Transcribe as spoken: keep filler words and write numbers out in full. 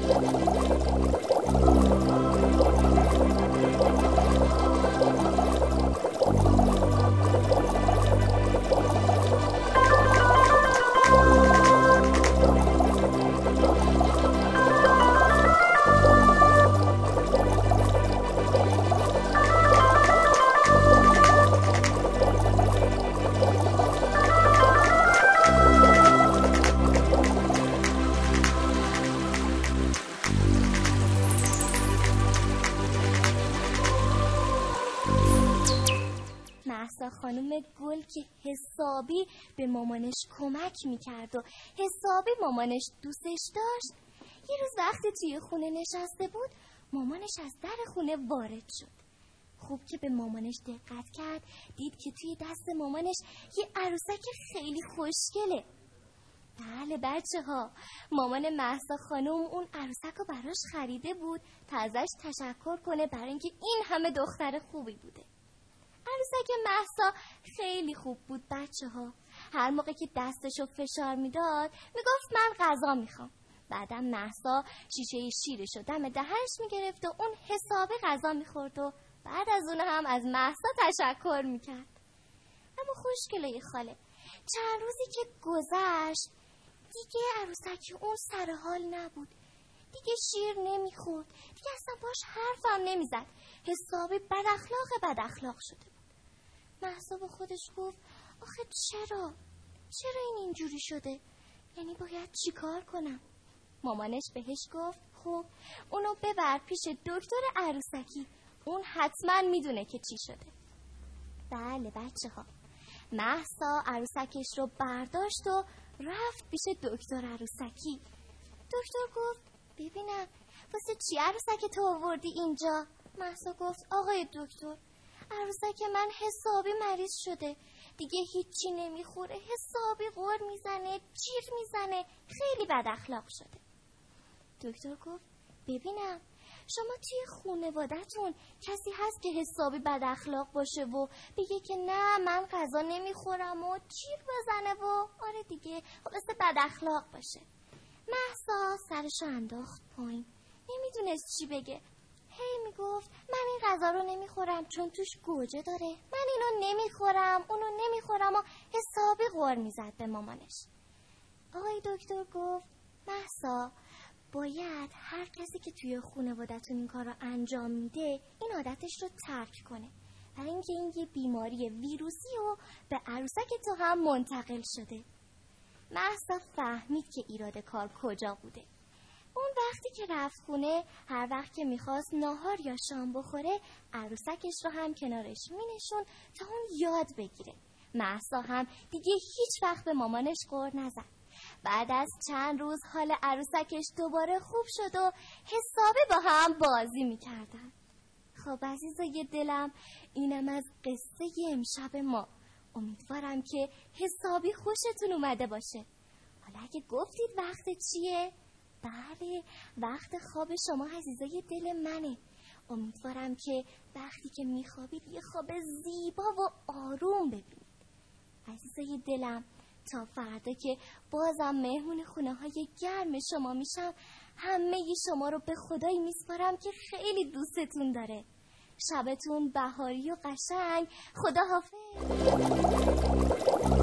مهسا خانم گل که حسابی به مامانش کمک میکرد و حسابی مامانش دوستش داشت، یه روز وقتی توی خونه نشسته بود مامانش از در خونه وارد شد. خوب که به مامانش دقت کرد دید که توی دست مامانش یه عروسک خیلی خوشگله. بله بچه ها، مامان مهسا خانم اون عروسک رو براش خریده بود تا ازش تشکر کنه برای اینکه این همه دختر خوبی بوده. عروسک مهسا خیلی خوب بود بچه ها. هر موقع که دستشو فشار میداد میگفت من غذا میخوام. بعدم مهسا شیشه شیرشو دم دهنش میگرفت و اون حسابی غذا میخورد و بعد از اون هم از مهسا تشکر میکرد. اما خوشگله خاله، چند روزی که گذشت دیگه عروسک اون سر حال نبود. دیگه شیر نمیخورد، دیگه اصلا باش حرفم نمیزد. حسابی بد اخلاق بد اخلاق شده بود. مهسا با خودش گفت آخه چرا؟ چرا این اینجوری شده؟ یعنی باید چی کار کنم؟ مامانش بهش گفت خب اونو ببر پیش دکتر عروسکی، اون حتما میدونه که چی شده. بله بچه ها، مهسا عروسکش رو برداشت و رفت پیش دکتر عروسکی. دکتر گفت ببینم واسه چی عروسک تو آوردی اینجا؟ مهسا گفت آقای دکتر، عروسک من حسابی مریض شده، دیگه هیچی نمیخوره، حسابی غر میزنه، جیغ میزنه، خیلی بد اخلاق شده. دکتر گفت ببینم شما توی خانواده‌تون کسی هست که حسابی بد اخلاق باشه و بگه که نه من غذا نمیخورم و جیغ بزنه و آره دیگه خلاصه بد اخلاق باشه؟ مهسا سرشو انداخت پایین، نمیدونست چی بگه. هی میگفت من این غذا رو نمیخورم چون توش گوجه داره، من اینو نمیخورم اونو نمیخورم و حسابی غر میزد به مامانش. آقای دکتر گفت مهسا باید هر کسی که توی خانواده‌تون این کار رو انجام میده این عادتش رو ترک کنه، برای اینکه این یه بیماری ویروسی و به عروسک تو هم منتقل شده. مهسا فهمید که ایراد کار کجا بوده. اون وقتی که رفت خونه هر وقت که میخواست ناهار یا شام بخوره عروسکش رو هم کنارش مینشون تا اون یاد بگیره. مهسا هم دیگه هیچ وقت به مامانش غر نزد. بعد از چند روز حال عروسکش دوباره خوب شد و حسابی با هم بازی میکردن. خب عزیزای دلم، اینم از قصه امشب ما. امیدوارم که حسابی خوشتون اومده باشه. حالا اگه گفتید وقت چیه؟ بله، وقت خواب شما عزیزای دل منه. امیدوارم که وقتی که میخوابید یه خواب زیبا و آروم ببینید. عزیزای دلم، تا فردا که بازم مهمون خونه های گرم شما میشم، همه شما رو به خدایی میسپارم که خیلی دوستتون داره. شبتون بهاری و قشنگ. خدا حافظ.